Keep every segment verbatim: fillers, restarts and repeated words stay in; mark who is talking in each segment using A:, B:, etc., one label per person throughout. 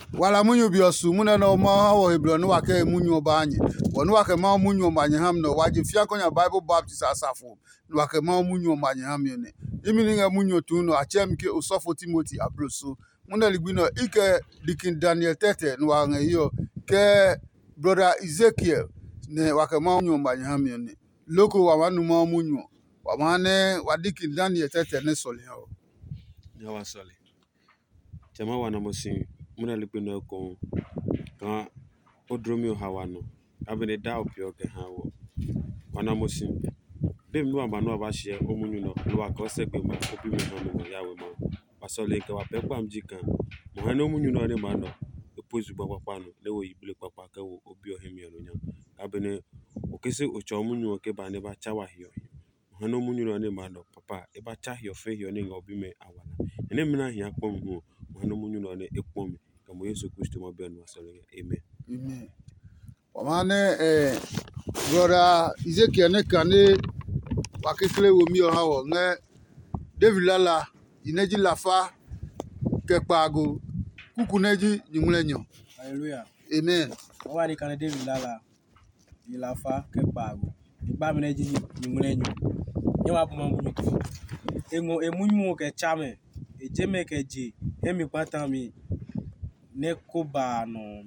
A: wala munyu biosu muna no ma hawo hebro no waka munyu banye wono waka ma munyu manye ham no waje fia konya Bible Baptist asafo no waka ma munyu manye ham ne imini nga munyu tu no achem ke Osofo Timothy abroso muna ligbino ike Dikin Daniel Tete no wanga hiyo ke brother Ezekiel ne waka ma munyu manye ham ne loko wa wanu ma munyu wa mane wa Dikin Daniel Tete ne soli hawo
B: ya wa soli chama wana mosin muna ligbino ko kan odromi hawano abene da opio ke hawo wana mosin dem no amba no abahye omunyu no no akose gbe ma obi mi no no yawe mo basole ke wa pe pamji kan mo hanu omunyu no ne ma no epozu gbapapa no le wo yibile papa ke wo obi ohemi no nya abene okese ocho omunyu ke ba ne ba chawa hio mo hanu omunyu no ne ma no papa e ba cha hio fe hio ne nga obi me awala ene mina hia kpom hu mo hanu omunyu no ne ekpom kamo Yesu Kristo mo be no asole amen
A: amen wamane eh brother Ezekiel ne kane wakekele wo mi hawo nge David lala ineji lafa kekpago kukuneji nyumulenyo
C: hallelujah
A: amen
C: wali kane David lala ilafa kekpago igba meneji nyumulenyo nyewa buma munyu tu engo emunyu ke chame ejeme ke ji emi patami ne koba no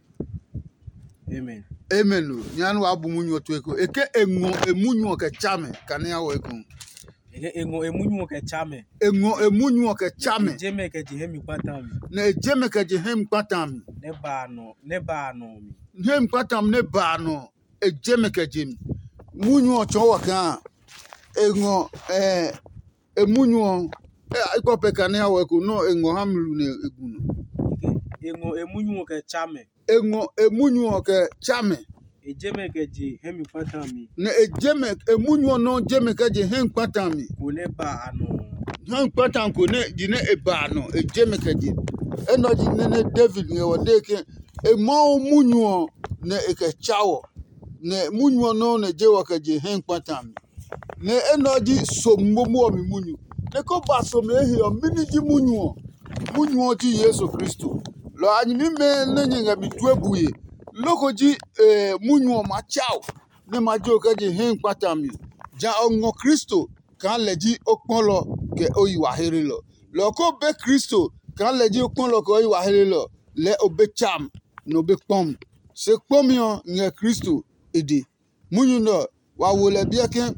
C: amen
A: amen nyanu abu munyu to eko eke engo emunyu ke chame kane awo eko
C: eke engo emunyu ke chame
A: engo emunyu ke chame
C: ejeme ke ji emi patami
A: na ejeme ke ji hem patami
C: ne ba no ne ba no
A: hem patam ne ba no ejeme ke jim munyu ocho waka engo eh emunyu eh iko pe kane awo eko no engo hamlu ne egunu
C: engo emunyu ke chame
A: engo emunyu ke chame
C: ejeme ke ji hemi patami
A: na ejeme emunyu no jeme ke ji hem patami
C: ko ne ba ano
A: hem patam ko ne di ne eba no ejeme ke ji eno ji ne ne David ne wode ke e ma munyu ne e ke chawo ne munyu no ne je wa ke ji hem patami ne eno ji sommomo mi munyu ne ko ba so me hi o mini ji munyu munyu ti Yesu Kristo lo anyimi me ne nyinga bituabuye loko ji eh munyu ma chao ne ma jo ke ji hin patami ja ongo Kristo kan leji oponlo ke oyiwa here lo loko be Kristo kan leji oponlo ke oyiwa here lo le obe cham no be pom se pomio nge Kristo ede munyu no wa wole bia ke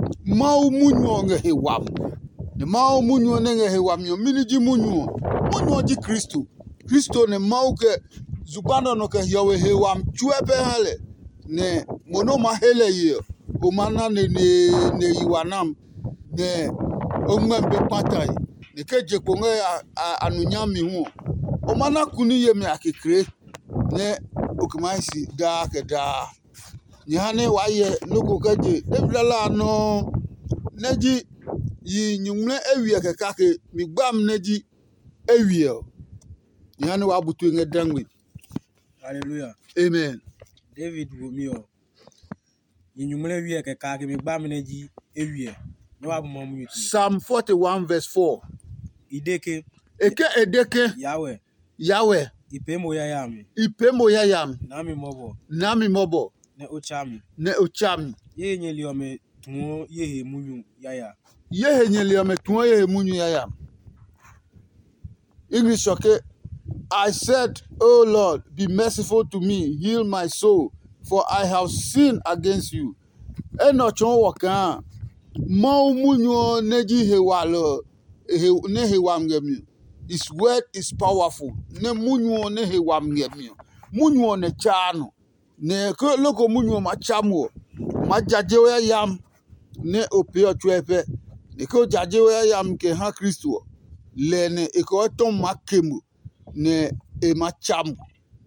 A: ma munyu nge hewam ne ma munyu nge hewam yo miniji munyu munyu ji Kristo Kristo ne mauke zubano no ke yowe hewam chuepe hale ne mono ma hele ye o mana ne ne ne yiwanam ne omembe patai ne keje ko nge anunya mi hu o mana kuni ye mi akekre ne okumaisi da ke da nyane waye nuko keje devlala no neji yi nyumle ewie ke kake mi gbam neji ewie nyane wa butu nge dangwe
C: hallelujah
A: amen
C: David wo mi o yinyumle wie ke ka ke mi gba meneji ewie ne wa buma munyu tu
A: Psalm forty-one verse four
C: ideke
A: eke edeke
C: yawe
A: yawe
C: ipemo ya yami
A: ipemo ya yam
C: nami mobo
A: nami mobo
C: ne ochami
A: ne ochami
C: ye nyeli o me tuo ye he munyu yaya
A: ye henyeli ome tuo ye munyu ya yam English okay. I said, "Oh Lord, be merciful to me, heal my soul, for I have sinned against you." Eno chon waka ma munyo neji hewalo he ne hewam gemi. His word is powerful. Ne munyo ne hewam gemi. Munyo ne chano. Ne ko loko munyo ma chamo. Ma jajewe yam ne opio chwepe. Ne ko jajewe yam ke ha Kristo. Le ne e ko ton makemu. Ne e macham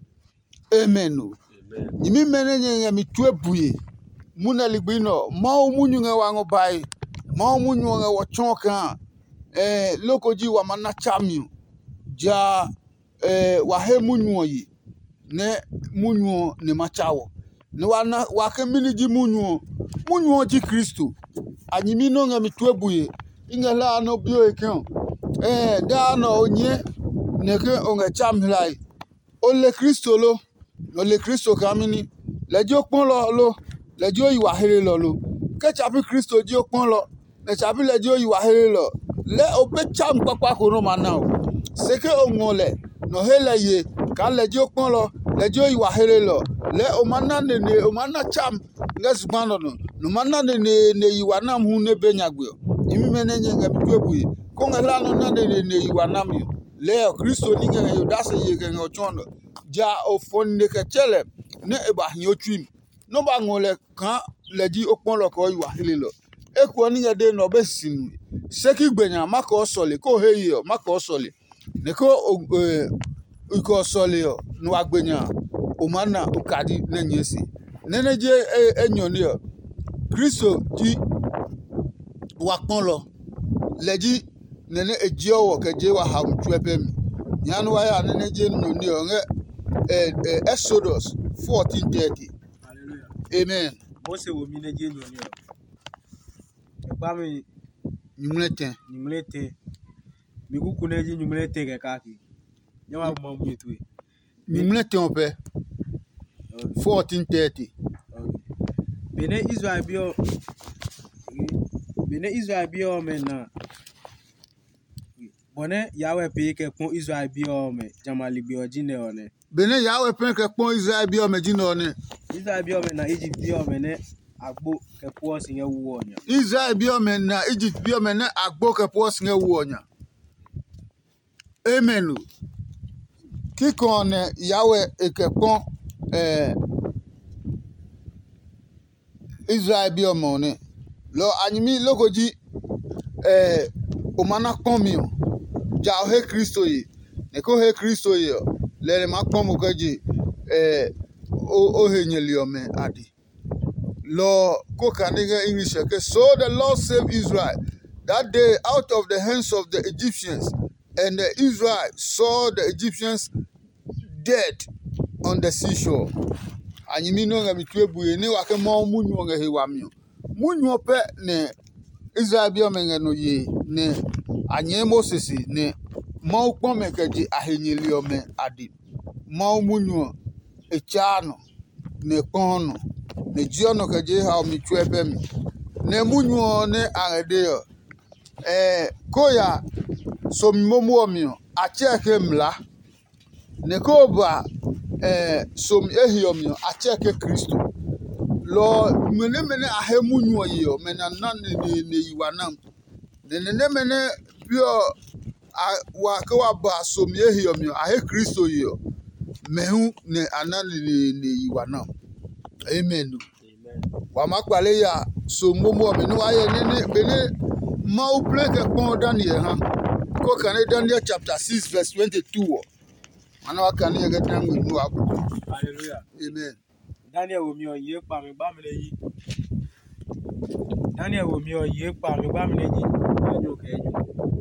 A: amen nyimi mene nyenga mituebuye muna ligbino ma munyu nga wango bai ma munyu nga wachonka eh lokoji wa mana chamio ja eh wa he munyu yi ne munyu ne machawo ne wana wa ke miniji munyu munyu ji Kristo anyimi no nga mituebuye ingala no bio ekan eh da no onye neke onge chamhlai ole Kristo lo ole Kristo kamini leji okpon lo lo leji oyiwa here lo lo ke chapi Kristo ji okpon lo le chapi leji oyiwa here lo le obe cham papa ko no mana o seke onwole no hele ye ka leji okpon lo leji oyiwa here lo le o mana ne ne o mana cham ngesgbano no no mana ne ne ne yiwa nam hu ne benyagbe imi menenye ngamtwebuye ko ngala no na ne ne yiwa nam yo le Kristo ni nge yo dase ye nge ochono ja ofon ne ke chele ne eba hin otwim no ba ngole kan leji okpon lo ko yiwa hele lo ekuo ni nge de no be sinu seki gbenya maka osole ko heye yo maka osole ne ko ko osole yo no agbenya o mana o kadi na nyesi nene je enyoni yo Kristo ji wa pon lo leji nene eji owo keje wa ha mtwepem nyanu wa ya nene je nyoni yo nge Exodus fourteen thirty.
C: Hallelujah.
A: Amen.
C: Mose wo mi ne je nyoni yo. Egba mi
A: Nyumlete
C: nyumlete mi kuku ne je nyumlete ke kaki. Nyawa mo mu etwe.
A: nyumlete on pe fourteen thirty.
C: Bene Israel bio Bene Israel bio mena bone yawe pe ke pon Israel bio me jamali bio jine one
A: Bene yawe pen ke pon Israel bi o meji no ne
C: Israel bio me na Egypt bio me ne agbo ke po sinye wu onya
A: Israel bi o men na Egypt bi o men na agbo ke po singe wu onya. Amen. Kikon yawe e ke pon eh Israel bi o mo ne lo anyimi logoji eh o mana pon mi o ja o he Kristo yi ne ko he Kristo yi le ma pon mo gaji eh o o he nyeli o me adi lo ko kaniga English ke so the Lord saved Israel that day out of the hands of the Egyptians, and the Israel saw the Egyptians dead on the seashore. Anyimi no nga mitwebuye ni wake mo munyo nga hewamio munyo pe ne Israel bi o menga no ye ne anye Moses ne mo ukpon mekeji ahenyeli o me adi mo munyo echano ne kono ne jiono keje ha o mitwebe mi ne munyo ne arede eh koya so momu o mi a cheke mla ne koba eh som ehiomio a cheke Kristo lo mene mene ahemunyo yo mena nan ne ne yiwanam ne ne mene bio wa ka wa ba som ehiomio ahe Kristo yo mehu ne anan ne ne yiwanam. Amen. Wa makpale ya so momo me no aye ne bene ma o pleke pon Daniel ha ko kan Daniel chapter six verse twenty-two. Ana wa kan ye gadan mu no abu.
C: Hallelujah.
A: Amen.
C: Daniel wo mi o ye pa mi ba mi le yi Daniel wo mi o ye pa mi ba mi le yi ajo ke ju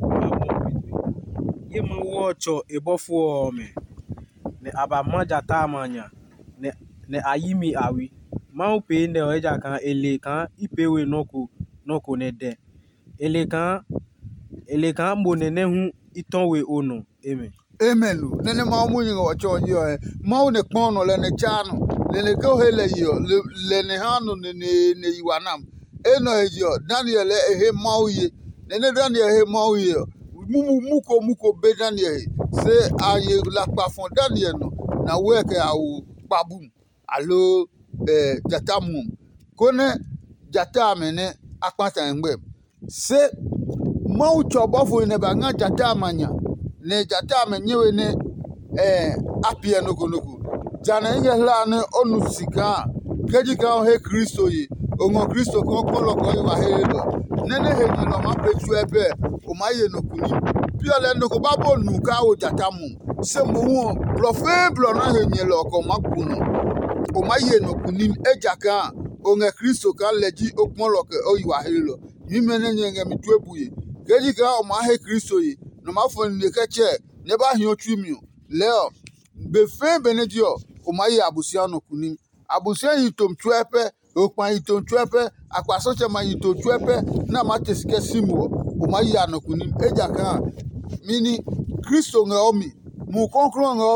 C: ye ma wo cho ebofu o me ne aba manja ta manya ne ne ayimi awi ma o pe ne o eja kan ele kan ipewe noko noko ne de ele kan ele kan mo ne ne hu itonwe ono. Amen.
A: Amen. Nene ma mu yin o cho yo e ma o ne pon no le ne chano le ne go hele yo le ne hanu ne ne yiwanam eno ejo Daniel e he ma o ye nene Daniel he ma o ye mumu muko muko be Daniel se aye la pa fon Daniel no na we ke awu babum alo eh jatamum kone jata mene akpata ngbe se ma o cho bofo ne ba nga jata manya ne jata menyewe ne eh apia noko noko jana nge hla ne onu sika keji ka he Kristo yi ongo Kristo ko kolo ko yi wa he lo nene he ni lo ma petu ebe o ma ye no kuni pia le no ko babo nu ka o jata mu se mo won profe blo na he ni lo ko ma kunu o ma ye no kuni ejaka onge Kristo ka leji okpon lo ke o yi wa he lo yi mene nge mi tu ebuye keji ka o ma he Kristo yi no ma fo ni keche ne ba hin otwi mi leo be fe benedio o ma ye abusia no kuni abusia yi tom tuepe o pan yi tom tuepe akwaso che ma yi to tuepe na ma tesike simu o ma ye anokuni eja kan mini Kristo nga omi mu konkro nga omi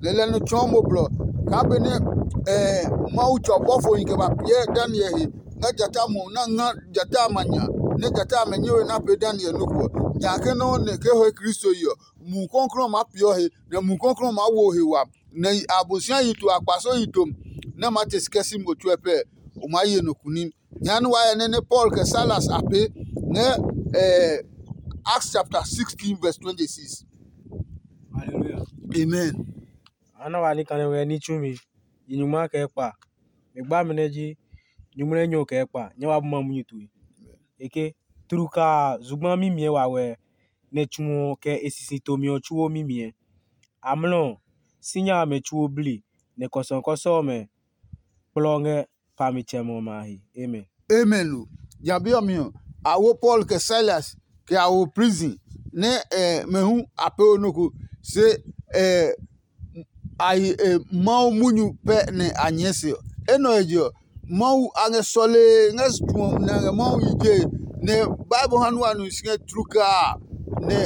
A: le le no chomo blo ka be ne eh mau chobo fo inge ba pie Daniel he na jata mo na nga jata manya ne jata menyewe na pe Daniel no ko ja ke no ne ke ho Kristo yo mu konkron ma pio he na mu konkron ma wo he wa na abusia yitu akwaso yitom na mate skesi motu epe o ma ye no kunim nyan wa ne ne Paul ke Silas ape ne eh Acts chapter sixteen verse twenty-six.
C: Hallelujah.
A: Amen.
C: Ana wani kane we ni chumi. Inyuma ke pa. Megba meneji nyumre nyo ke pa. Nyawa buma munyitu. Eke truka zugma mimie wa we ne chumo ke esisi tomio chuo mimie. Amlon sinya me chuo bli ne koson koso me plonge pami chemo mahi. Amen.
A: Amen. Jabio mio awo Paul ke Silas ke awo prison ne eh mehu ape onoku se eh ai eh, mau munyu pe ne anyese eno ejo mau ange sole nges tuo na mau ije ne Bible hanu anu singe truka ne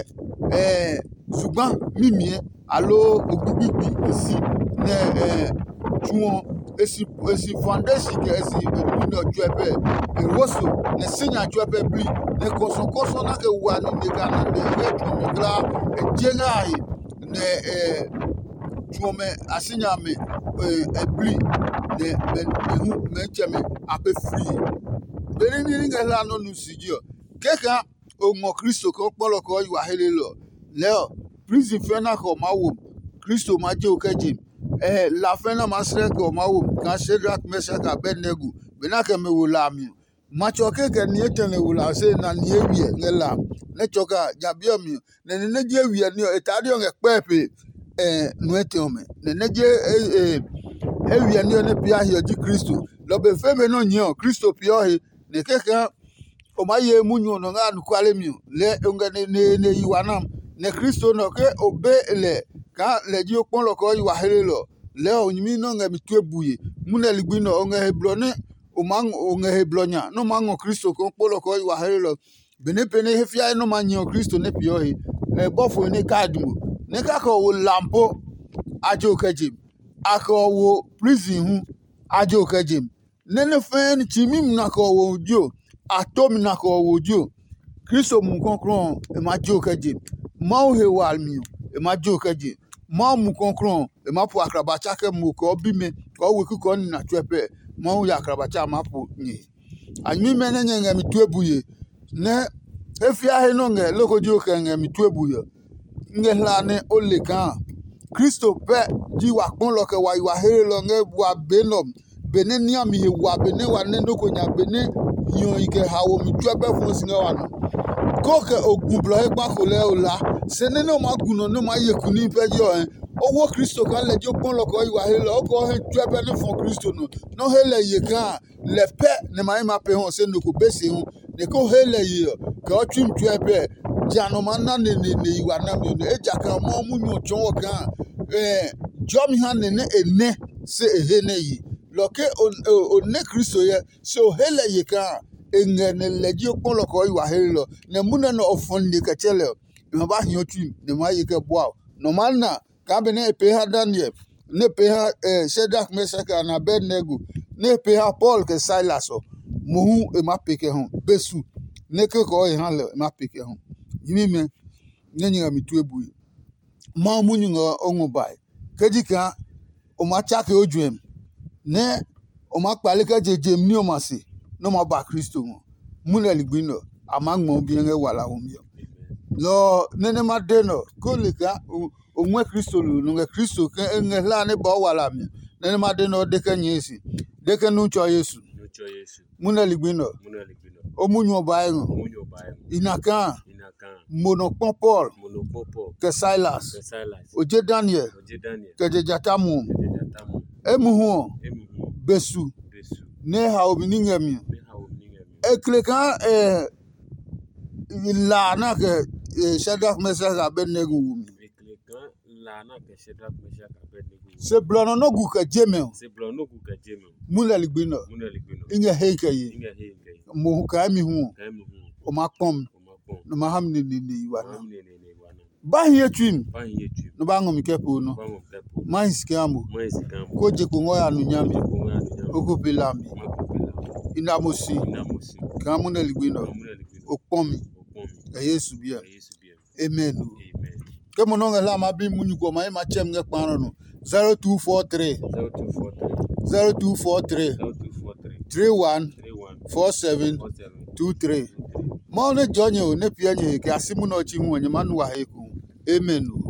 A: eh sugbon mimie alo ogbigbi esi ne eh tuo esi esi foundation ke esi enu no juepe ewoso ne sinya juepe bli ne koso koso na ke wa ni de kana de etu mi gra ejengai ne eh tuome asinya me ebli ne mehu mencheme ape free beri ni ngala no nusijio keka o mo Kristo ko polo ko yu ahelelo leo prison fena ko mawo Kristo ma je okeji eh la fena masre ko mawo kan Shadrach Meshach Abednego benake me wula mi macho keke ni etene wula se na ni ewie ngela ne choka jabio mi ne ne je wie ni etadio nge pepe eh nuete ome ne neje eh ewie ni ne pia hi oji Kristo lo be feme no nyo Kristo pia hi ne keka o maye munyo no nga nukwale mi le nga ne ne ne yiwanam ne Kristo no ke obe le ka le ji opon lo ko yiwa helelo le onyimi no nga mituebuye muna ligbi no nga heblo ne o mang o nga heblonya no mango Kristo ko polo ko yiwa helelo bene pene hefia no manyo Kristo ne pia hi e bofo ne kadmu ne ka ko wo lampo ajo kajim ako wo prison hu ajo kajim ne ne fen chimim na ko wo jo atom na ko wo jo Kristo mu konkron e ma jo kajim ma o he walmi e ma jo kajim ma mu konkron e ma pu akrabacha ke mu ko bi me ko we ku ko na twepe ma o ya akrabacha ma pu ni anyi me ne nge mi tuebuye ne efia he no nge loko jo ke nge mi tuebuye nge lane ole kan Kristo pe ji wa pon lo ke wa wa he lo nge wa benom bene ni ami he wa bene wa ne ndoko nya bene yon ike hawo mi tuebe fun singa wa no ko ke ogun blo e pa ko le ola se ne no ma guno no ma yeku ni pe jo en owo Kristo kan le jo pon lo ko wa he lo ko he tuebe ni fun Kristo no no he le ye kan le pe ne ma ma pe hon se no ko bese hu ne ko he le ye ko twim tuebe jano manna ne ne ne iwa na me e jaka mo mu nyu chon kan eh jomi han ne ene se ehe ne yi loke o ne Kristo ye so hele ye kan engene leji opon loko iwa helo ne muna no ofonde ka chele me ba hin otu ne ma ye ke boa no manna ka be ne pe ha Daniel ne pe ha eh Shadrach Meshach and Abednego ne pe ha Paul ke Silas o muhu e ma peke hon besu ne ke ko e han le ma peke hon yimi me ne nyinga mitu ebu ma munyu ngo onwo bai kejika o ma chake ojuem ne o ma pale ka jejem ni o ma se no ma ba Kristo mo muna ligbino amangmo bi nge wala omio lo nene ma deno ko le ka o nwe Kristo lu nge Kristo ke nge la ne ba wala mi nene ma deno de ka nyesi de ka nu cho Yesu
B: no cho Yesu
A: muna ligbino
B: muna ligbino
A: o munyu bai ngo
B: munyo bae
A: inaka
B: inakan
A: monopon Paul
B: monopopo
A: ke Silas
B: ke Silas
A: oje Daniel
B: oje Daniel
A: ke jatamu
B: ke jatamu
A: emuhu
B: emu
A: besu
B: besu
A: ne ha obini ngemi
B: be ha omninga
A: ekleka eh la na ke Shadrach Meshach Abednego wumi
B: eklekan la na ke Shadrach Meshach Abednego
A: se blono no gu ka jeme
B: se blo no ku ka jeme
A: mula ligbino
B: muna ligbino
A: inga heike yi
B: inga he ngai
A: mo ka mi hu
B: kai mu hu
A: o makpom
B: o ma pon
A: no mahamni ni ni wana
B: ne ne ne wana
A: ba hiye twim
B: ba yin yetu
A: no ba ngom kepo no
B: ba mo kapo
A: mais kamo
B: mais campo
A: koje kungoya nunyami
B: com a do
A: okupilambi inamusi
B: inamusi
A: kamune ligwino
B: amuna liquino
A: okpomi
B: opomi
A: e Yesu bia
B: é isso mesmo
A: amen
B: amen
A: ke mononga la ma bi munyu ko mai ma chem nge kpano no zero two four three
B: zero two four three
A: zero two four three
B: zero two four three
A: three one
B: three one
A: four seven
B: four seven
A: two three mo ne jonye o ne pia nye ke asimu no chi hu onye manu wa heku amen.